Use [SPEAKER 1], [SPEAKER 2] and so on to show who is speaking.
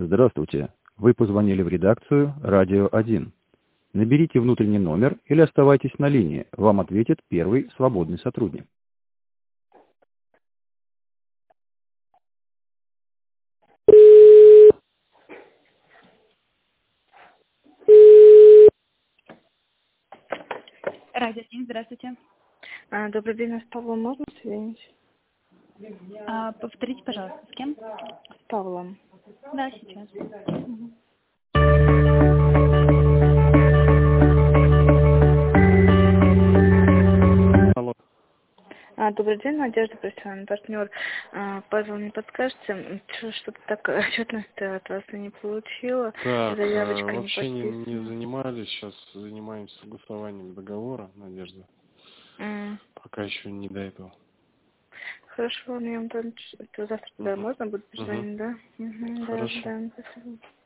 [SPEAKER 1] Здравствуйте. Вы позвонили в редакцию «Радио 1». Наберите внутренний номер или оставайтесь на линии. Вам ответит первый свободный сотрудник.
[SPEAKER 2] Радио 1, здравствуйте.
[SPEAKER 3] Добрый день, а с Павлом можно соединить?
[SPEAKER 2] Повторите, пожалуйста, с кем?
[SPEAKER 3] С Павлом.
[SPEAKER 2] Да, сейчас.
[SPEAKER 4] Алло.
[SPEAKER 3] Добрый день, Надежда, профессиональный партнер. Павел, не подскажете, что-то так отчетность-то от вас я не получила,
[SPEAKER 4] Так,
[SPEAKER 3] заявочка не
[SPEAKER 4] вообще не
[SPEAKER 3] подписана.
[SPEAKER 4] занимались, сейчас занимаемся согласованием договора, Надежда. Пока еще не до этого.
[SPEAKER 3] Хорошо, мне вам там завтра, да, можно будет позвонить, да?
[SPEAKER 4] Хорошо.
[SPEAKER 3] Да, спасибо.